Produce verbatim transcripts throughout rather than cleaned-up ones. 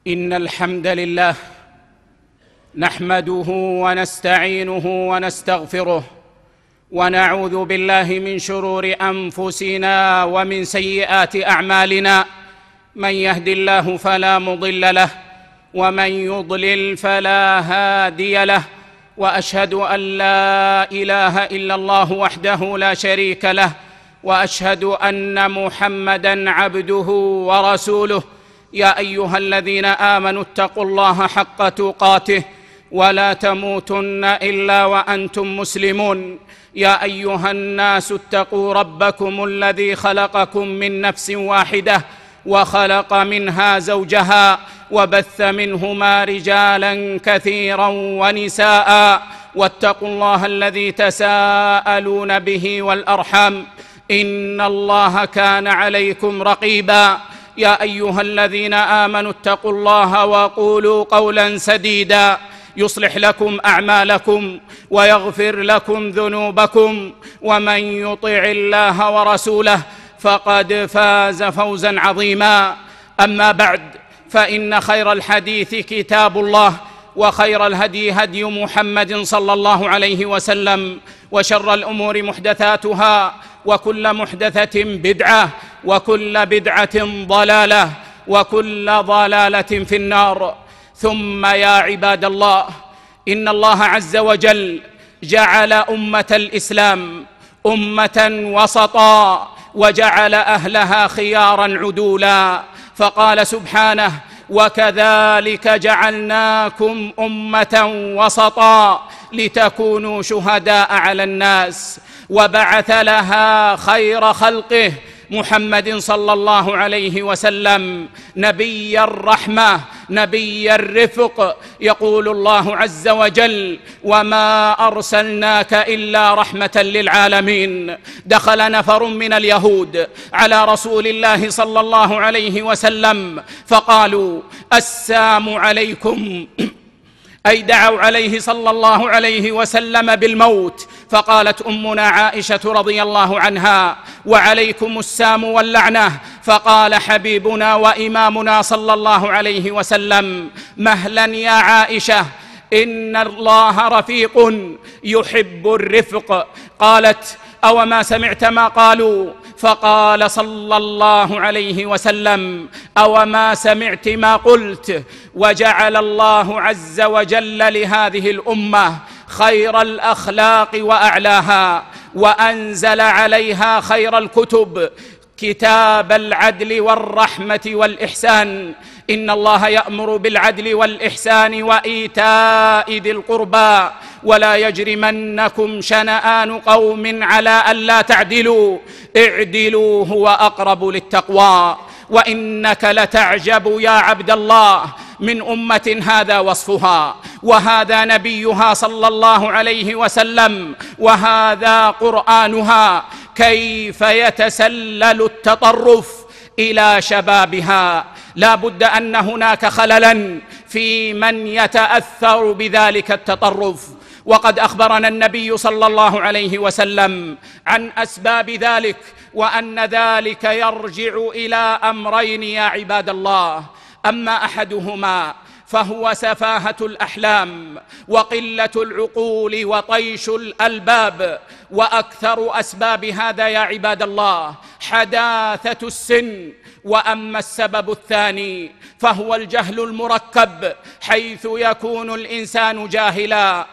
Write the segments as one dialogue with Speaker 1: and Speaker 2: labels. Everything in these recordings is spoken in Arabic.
Speaker 1: إن الحمد لله نحمده ونستعينه ونستغفره ونعوذ بالله من شرور أنفسنا ومن سيئات أعمالنا. من يهد الله فلا مضل له ومن يضلل فلا هادي له، وأشهد أن لا إله إلا الله وحده لا شريك له، وأشهد أن محمدًا عبده ورسوله. يا أيها الذين آمنوا اتقوا الله حق تقاته ولا تموتن إلا وأنتم مسلمون. يا أيها الناس اتقوا ربكم الذي خلقكم من نفس واحدة وخلق منها زوجها وبث منهما رجالا كثيرا ونساء، واتقوا الله الذي تساءلون به والأرحام إن الله كان عليكم رقيبا. يا أيها الذين آمنوا اتقوا الله وقولوا قولا سديدا يصلح لكم أعمالكم ويغفر لكم ذنوبكم، ومن يطع الله ورسوله فقد فاز فوزا عظيما. أما بعد، فإن خير الحديث كتاب الله، وخير الهدي هدي محمد صلى الله عليه وسلم، وشر الأمور محدثاتها، وكل محدثة بدعة، وكل بدعة ضلالة، وكل ضلالة في النار. ثم يا عباد الله، إن الله عز وجل جعل أمة الإسلام أمة وسطا، وجعل أهلها خياراً عدولاً، فقال سبحانه: وكذلك جعلناكم أمة وسطا لتكونوا شهداء على الناس. وبعث لها خير خلقه محمد صلى الله عليه وسلم نبي الرحمة، نبي الرفق. يقول الله عز وجل: وما أرسلناك إلا رحمة للعالمين. دخل نفر من اليهود على رسول الله صلى الله عليه وسلم فقالوا: السام عليكم، أي دعوا عليه صلى الله عليه وسلم بالموت. فقالت أمنا عائشة رضي الله عنها: وعليكم السام واللعنة. فقال حبيبنا وإمامنا صلى الله عليه وسلم: مهلا يا عائشة، إن الله رفيق يحب الرفق. قالت: أوما سمعت ما قالوا؟ فقال صلى الله عليه وسلم: أوما سمعت ما قلت؟ وجعل الله عز وجل لهذه الأمة خير الأخلاق وأعلاها، وأنزل عليها خير الكتب، كتاب العدل والرحمة والإحسان. إن الله يأمر بالعدل والإحسان وإيتاء ذي القربى، ولا يجرمنكم شنآن قوم على ألا تعدلوا، اعدلوا هو أقرب للتقوى. وإنك لتعجب يا عبد الله من أمة هذا وصفها، وهذا نبيها صلى الله عليه وسلم، وهذا قرآنها، كيف يتسلل التطرف إلى شبابها. لا بد أن هناك خللاً في من يتأثر بذلك التطرف. وقد أخبرنا النبي صلى الله عليه وسلم عن أسباب ذلك، وأن ذلك يرجع إلى أمرين يا عباد الله. أما أحدهما فهو سفاهة الأحلام وقلة العقول وطيش الألباب، وأكثر أسباب هذا يا عباد الله حداثة السن. وأما السبب الثاني فهو الجهل المركب، حيث يكون الإنسان جاهلا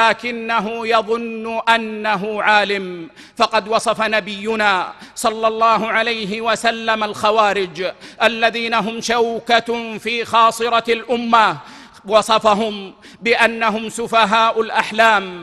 Speaker 1: لكنه يظن أنه عالم. فقد وصف نبينا صلى الله عليه وسلم الخوارج الذين هم شوكة في خاصرة الأمة، وصفهم بأنهم سفهاء الأحلام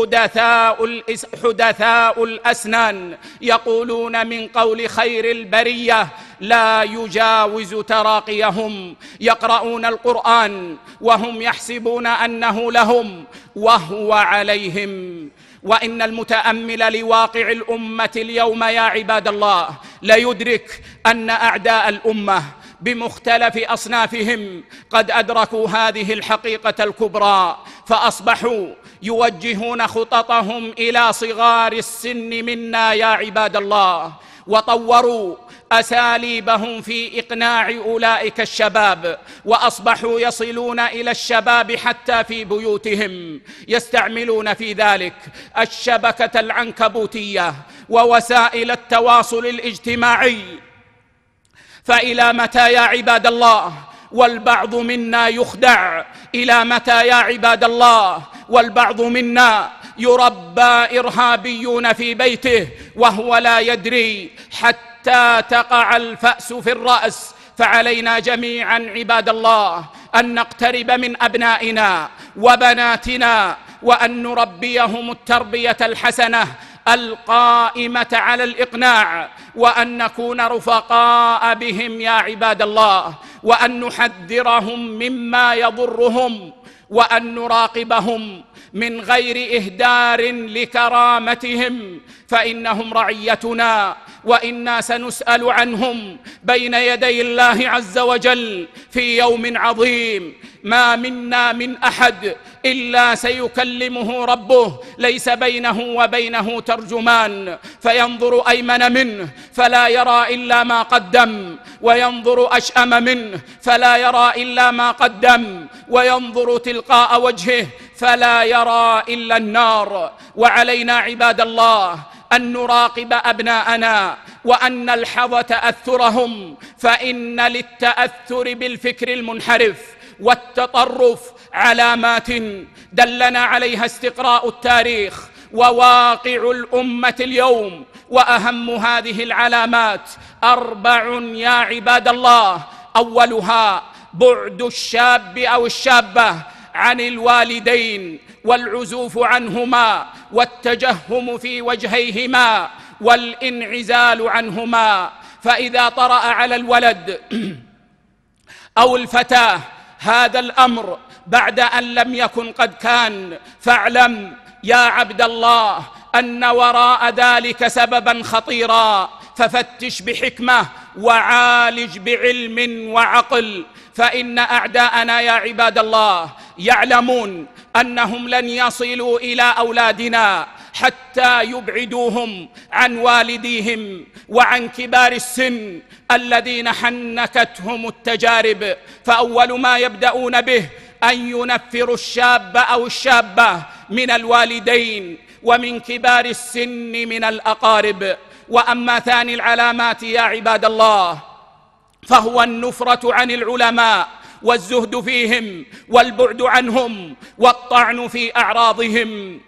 Speaker 1: حدثاء, الإس حدثاء الأسنان، يقولون من قول خير البرية لا يجاوز تراقيهم، يقرؤون القرآن وهم يحسبون أنه لهم وهو عليهم. وإن المتأمل لواقع الأمة اليوم يا عباد الله ليدرك أن أعداء الأمة بمختلف أصنافهم قد أدركوا هذه الحقيقة الكبرى، فأصبحوا يوجهون خططهم إلى صغار السن منا يا عباد الله، وطوروا أساليبهم في إقناع أولئك الشباب، وأصبحوا يصلون إلى الشباب حتى في بيوتهم، يستعملون في ذلك الشبكة العنكبوتية ووسائل التواصل الاجتماعي. فإلى متى يا عباد الله والبعض منا يخدع؟ إلى متى يا عباد الله والبعض منا يربى إرهابيون في بيته وهو لا يدري حتى تقع الفأس في الرأس؟ فعلينا جميعا عباد الله أن نقترب من أبنائنا وبناتنا، وأن نربيهم التربية الحسنة القائمة على الإقناع، وأن نكون رفقاء بهم يا عباد الله، وأن نحذرهم مما يضرهم، وأن نراقبهم من غير إهدار لكرامتهم، فإنهم رعيتنا وإنا سنسأل عنهم بين يدي الله عز وجل في يوم عظيم. ما منا من أحد إلا سيكلمه ربه، ليس بينه وبينه ترجمان، فينظر أيمن منه فلا يرى إلا ما قدم، وينظر أشأم منه فلا يرى إلا ما قدم، وينظر تلقاء وجهه فلا يرى إلا النار. وعلينا عباد الله أن نراقب أبناءنا وأن نلحظ تأثرهم، فإن للتأثر بالفكر المنحرف والتطرف علامات دلنا عليها استقراء التاريخ وواقع الأمة اليوم. وأهم هذه العلامات أربع يا عباد الله: أولها بعد الشاب أو الشابة عن الوالدين والعزوف عنهما والتجهم في وجهيهما والانعزال عنهما. فإذا طرأ على الولد أو الفتاة هذا الأمر بعد أن لم يكن قد كان، فاعلم يا عبد الله أن وراء ذلك سببا خطيرا، ففتش بحكمة وعالج بعلم وعقل. فإن أعداءنا يا عباد الله يعلمون أنهم لن يصلوا إلى أولادنا حتى يبعدوهم عن والديهم وعن كبار السن الذين حنكتهم التجارب. فأول ما يبدأون به أن ينفروا الشاب أو الشابة من الوالدين ومن كبار السن من الأقارب. وأما ثاني العلامات يا عباد الله فهو النفرة عن العلماء والزهد فيهم والبعد عنهم والطعن في أعراضهم.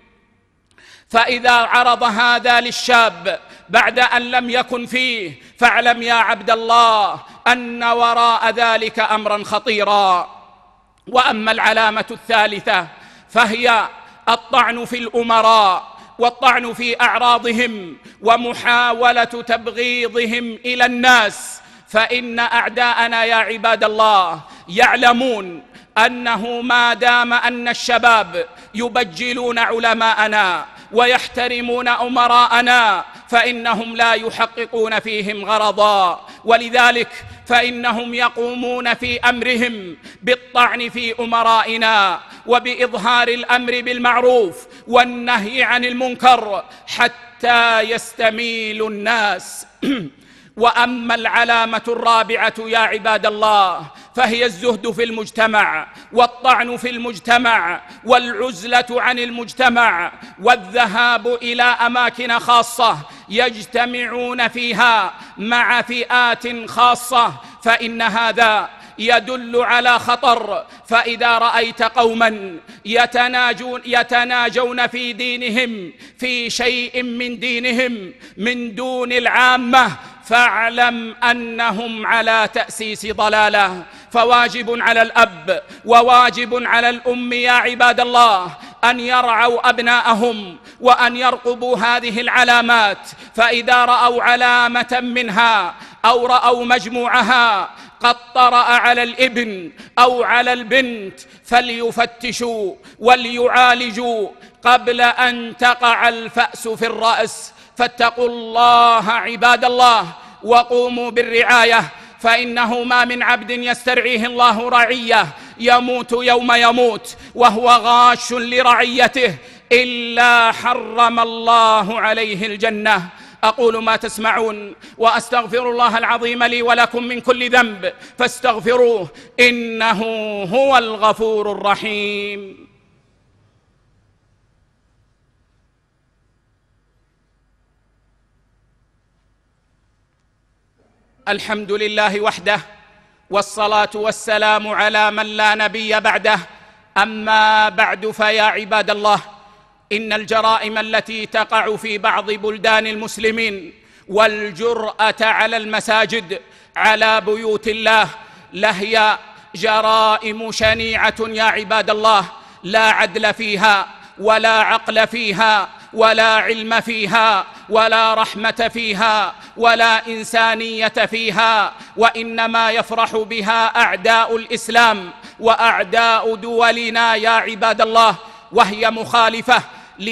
Speaker 1: فإذا عرض هذا للشاب بعد أن لم يكن فيه، فاعلم يا عبد الله أن وراء ذلك أمرا خطيرا. وأما العلامة الثالثة فهي الطعن في الأمراء والطعن في أعراضهم ومحاولة تبغيضهم إلى الناس. فإن أعداءنا يا عباد الله يعلمون أنه ما دام أن الشباب يبجلون علماءنا ويحترمون أمراءنا فإنهم لا يحققون فيهم غرضا، ولذلك فإنهم يقومون في أمرهم بالطعن في أمرائنا وبإظهار الأمر بالمعروف والنهي عن المنكر حتى يستميل الناس. وأما العلامة الرابعة يا عباد الله فهي الزهد في المجتمع والطعن في المجتمع والعزلة عن المجتمع والذهاب إلى أماكن خاصة يجتمعون فيها مع فئات خاصة، فإن هذا يدل على خطر. فإذا رأيت قوما يتناجون, يتناجون في دينهم في شيء من دينهم من دون العامة فاعلم أنهم على تأسيس ضلالة. فواجب على الأب وواجب على الأم يا عباد الله أن يرعوا أبناءهم وأن يرقبوا هذه العلامات، فإذا رأوا علامة منها أو رأوا مجموعها قد طرأ على الابن أو على البنت فليفتشوا وليعالجوا قبل أن تقع الفأس في الرأس. فاتقوا الله عباد الله وقوموا بالرعاية، فإنه ما من عبد يسترعيه الله رعية يموت يوم يموت وهو غاش لرعيته إلا حرم الله عليه الجنة. أقول ما تسمعون وأستغفر الله العظيم لي ولكم من كل ذنب فاستغفروه إنه هو الغفور الرحيم. الحمد لله وحده، والصلاة والسلام على من لا نبي بعده. أما بعد، فيا عباد الله، إن الجرائم التي تقع في بعض بلدان المسلمين والجرأة على المساجد على بيوت الله لهي جرائم شنيعة يا عباد الله، لا عدل فيها ولا عقل فيها ولا علم فيها ولا رحمة فيها ولا إنسانية فيها، وإنما يفرح بها أعداء الإسلام وأعداء دولنا يا عباد الله، وهي مخالفة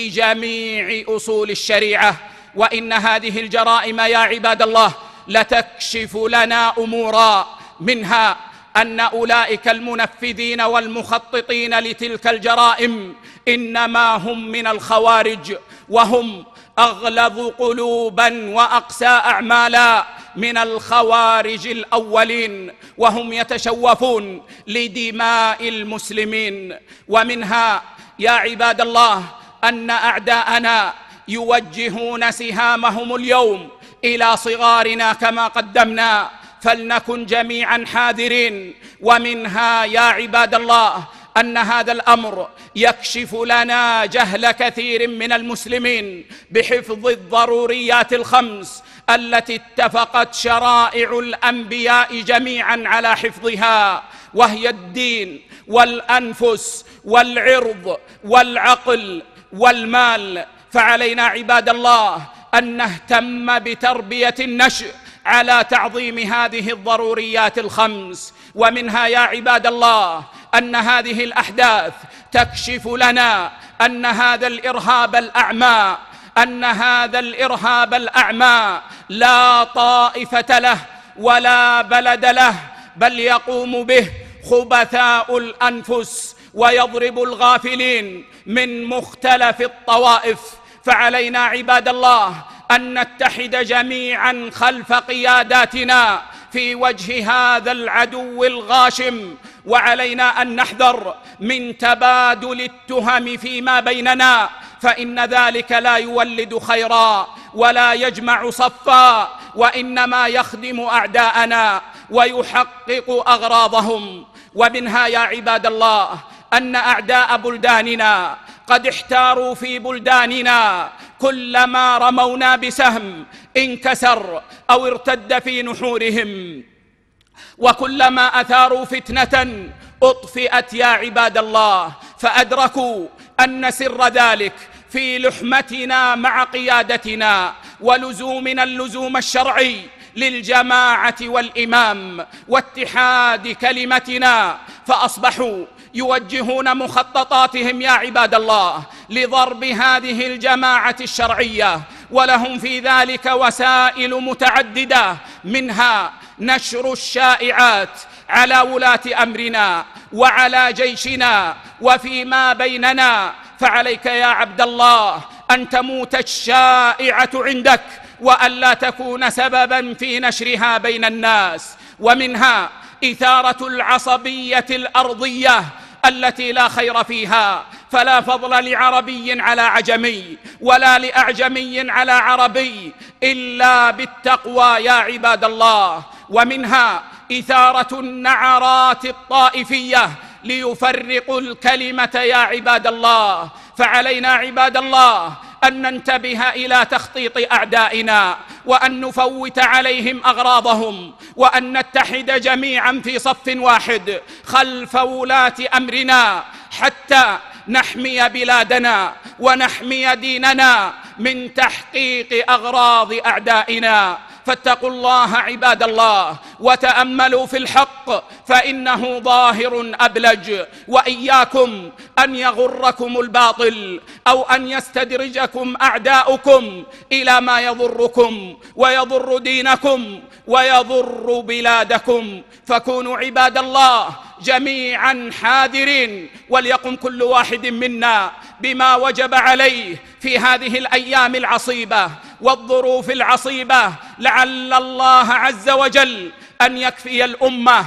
Speaker 1: لجميع أصول الشريعة. وإن هذه الجرائم يا عباد الله لتكشف لنا أمورا، منها أن أولئك المنفذين والمخططين لتلك الجرائم إنما هم من الخوارج، وهم أغلظ قلوبا وأقسى أعمالا من الخوارج الأولين، وهم يتشوفون لدماء المسلمين. ومنها يا عباد الله أن أعداءنا يوجهون سهامهم اليوم إلى صغارنا كما قدمنا، فلنكن جميعا حاذرين. ومنها يا عباد الله أن هذا الأمر يكشف لنا جهل كثير من المسلمين بحفظ الضروريات الخمس التي اتفقت شرائع الأنبياء جميعا على حفظها، وهي الدين والأنفس والعرض والعقل والمال. فعلينا عباد الله أن نهتم بتربية النشء على تعظيم هذه الضروريات الخمس. ومنها يا عباد الله أن هذه الأحداث تكشف لنا أن هذا الإرهاب الأعمى أن هذا الإرهاب الأعمى لا طائفة له ولا بلد له، بل يقوم به خبثاء الأنفس ويضرب الغافلين من مختلف الطوائف. فعلينا عباد الله أن نتحد جميعا خلف قياداتنا في وجه هذا العدو الغاشم، وعلينا أن نحذر من تبادل التهم فيما بيننا، فإن ذلك لا يولد خيرا ولا يجمع صفا، وإنما يخدم أعداءنا ويحقق أغراضهم. ومنها يا عباد الله أن أعداء بلداننا قد احتاروا في بلداننا، كلما رمونا بسهم انكسر أو ارتد في نحورهم، وكلما أثاروا فتنة أطفئت يا عباد الله، فأدركوا أن سر ذلك في لحمتنا مع قيادتنا ولزومنا اللزوم الشرعي للجماعة والإمام واتحاد كلمتنا، فأصبحوا يوجهون مخططاتهم يا عباد الله لضرب هذه الجماعة الشرعية، ولهم في ذلك وسائل متعددة، منها نشر الشائعات على ولاة أمرنا وعلى جيشنا وفيما بيننا. فعليك يا عبد الله أن تموت الشائعة عندك وألا تكون سببا في نشرها بين الناس. ومنها إثارة العصبية الأرضية التي لا خير فيها، فلا فضل لعربي على عجمي ولا لأعجمي على عربي إلا بالتقوى يا عباد الله. ومنها إثارة النعرات الطائفية ليفرقوا الكلمة يا عباد الله. فعلينا عباد الله أن ننتبه إلى تخطيط أعدائنا، وأن نفوت عليهم أغراضهم، وأن نتحد جميعا في صف واحد خلف ولاة أمرنا حتى نحمي بلادنا ونحمي ديننا من تحقيق أغراض أعدائنا. فاتقوا الله عباد الله وتأملوا في الحق فإنه ظاهر أبلج، وإياكم أن يغركم الباطل أو أن يستدرجكم أعداؤكم إلى ما يضركم ويضر دينكم ويضر بلادكم. فكونوا عباد الله جميعا حاذرين، وليقم كل واحد منا بما وجب عليه في هذه الأيام العصيبة والظروف العصيبة، لعل الله عز وجل أن يكفي الأمة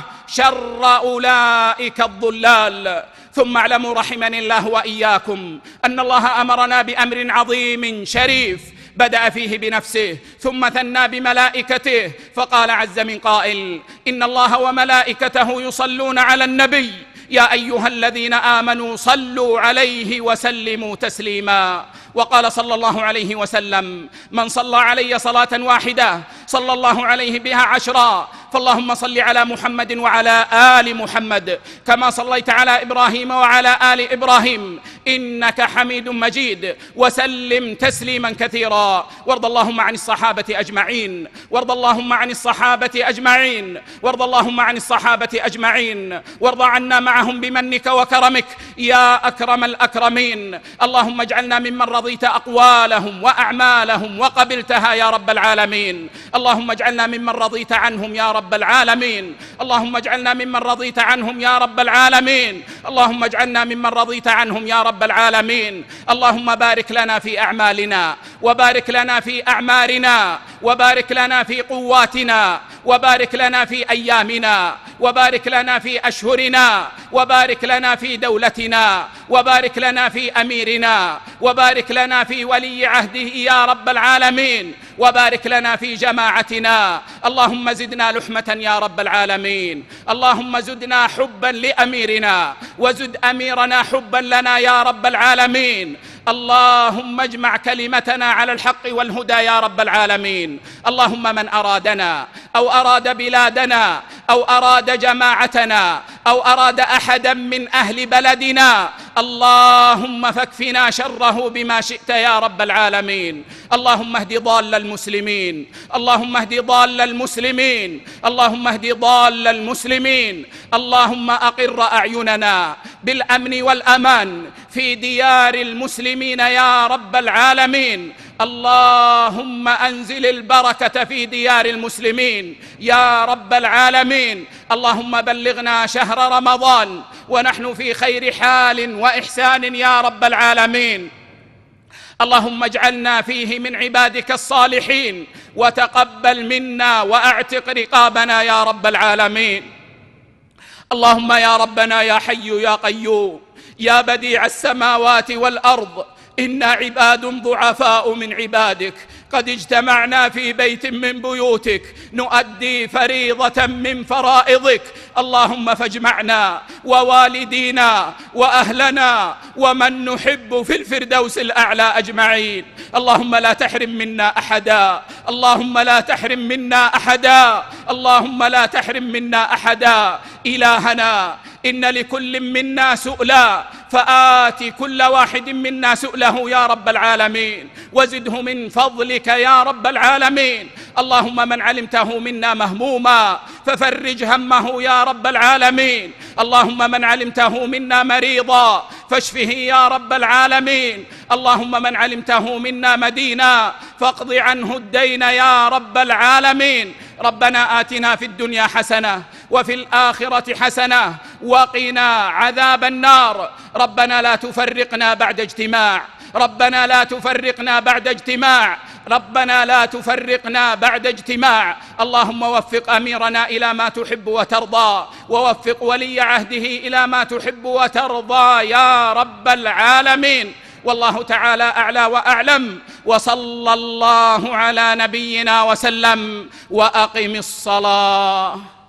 Speaker 1: شر أولئك الضلال. ثم اعلموا رحمني الله وإياكم أن الله أمرنا بأمر عظيم شريف بدأ فيه بنفسه ثم ثنى بملائكته، فقال عز من قائل: إن الله وملائكته يصلون على النبي يا أيها الذين آمنوا صلوا عليه وسلموا تسليما. وقال صلى الله عليه وسلم: من صلى علي صلاة واحدة صلى الله عليه بها عشرا، فاللهم صل على محمد وعلى آل محمد كما صليت على إبراهيم وعلى آل إبراهيم إنك حميد مجيد، وسلم تسليما كثيرا. وارض اللهم عن الصحابة أجمعين، وارض اللهم عن الصحابة أجمعين، وارض اللهم عن الصحابة أجمعين، وارض عنا معهم بمنك وكرمك يا أكرم الأكرمين. اللهم اجعلنا ممن رضيت أقوالهم وأعمالهم وقبلتها يا رب العالمين. اللهم اجعلنا ممن رضيت عنهم يا رب العالمين. اللهم اجعلنا ممن رضيت عنهم يا رب العالمين. اللهم اجعلنا ممن رضيت عنهم يا رب العالمين. اللهم بارك لنا في أعمالنا، وبارك لنا في أعمارنا، وبارك لنا في قواتنا، وبارك لنا في أيامنا، وبارك لنا في أشهرنا، وبارك لنا في دولتنا، وبارك لنا في أميرنا، وبارك لنا في ولي عهده يا رب العالمين، وبارك لنا في جماعتنا. اللهم زدنا لحمة يا رب العالمين. اللهم زدنا حبا لأميرنا، وزد أميرنا حبا لنا يا رب العالمين. اللهم اجمع كلمتنا على الحق والهدى يا رب العالمين. اللهم من أرادنا أو أراد بلادنا أو أراد جماعتنا أو أراد أحدا من أهل بلدنا، اللهم فاكفنا شره بما شئت يا رب العالمين. اللهم اهد ضال المسلمين، اللهم اهد ضال المسلمين، اللهم اهد ضال المسلمين. اللهم أقر أعيننا بالأمن والأمان في ديار المسلمين يا رب العالمين. اللهم أنزل البركة في ديار المسلمين يا رب العالمين. اللهم بلغنا شهر رمضان ونحن في خير حال وإحسان يا رب العالمين. اللهم اجعلنا فيه من عبادك الصالحين، وتقبل منا وأعتق رقابنا يا رب العالمين. اللهم يا ربنا يا حي يا قيوم يا بديع السماوات والأرض، إنا عباد ضعفاء من عبادك قد اجتمعنا في بيت من بيوتك نؤدي فريضة من فرائضك. اللهم فاجمعنا ووالدينا وأهلنا ومن نحب في الفردوس الأعلى أجمعين. اللهم لا تحرم منا أحدا، اللهم لا تحرم منا أحدا، اللهم لا تحرم منا أحدا. إلهنا إن لكل منا سؤلا، فآت كل واحد منا سؤله يا رب العالمين، وزده من فضلك يا رب العالمين. اللهم من علمته منا مهموما ففرج همه يا رب العالمين. اللهم من علمته منا مريضا فاشفه يا رب العالمين. اللهم من علمته منا مدينا فاقض عنه الدين يا رب العالمين. ربنا آتنا في الدنيا حسنة وفي الآخرة حسنة وقنا عذاب النار. ربنا لا تفرقنا بعد اجتماع، ربنا لا تفرقنا بعد اجتماع، ربنا لا تفرقنا بعد اجتماع. اللهم وفق أميرنا إلى ما تحب وترضى، ووفق ولي عهده إلى ما تحب وترضى يا رب العالمين. والله تعالى أعلى وأعلم، وصلى الله على نبينا وسلم. وأقم الصلاة.